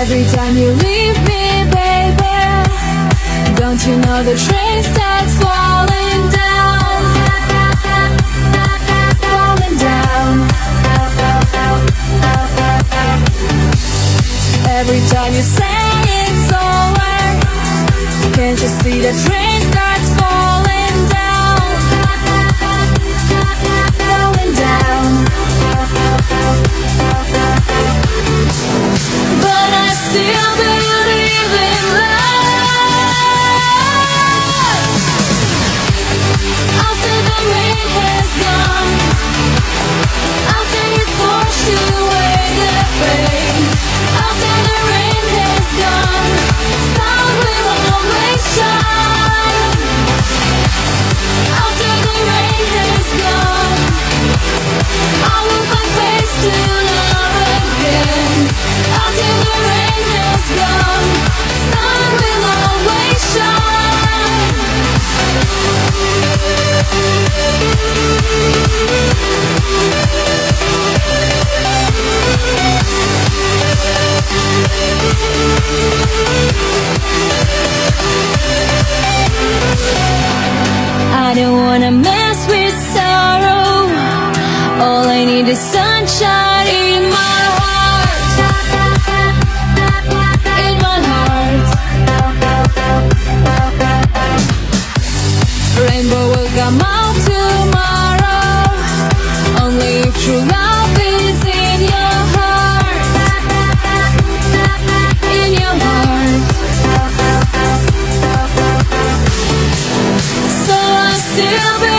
Every time you leave me, baby, don't you know the train starts falling down, falling down. Every time you say it's over, can't you see the train starts falling down, falling down. But I still believe in love. After the rain has gone, after you forced away the pain, after the rain has gone, sun will always shine. After the rain has gone, I will find face to love again. After the rain has gone, sun will always shine. I don't wanna mess with sorrow. All I need is sunshine in my heart, in my heart. Rainbow will come out tomorrow, only if true love is in your heart, in your heart. So I still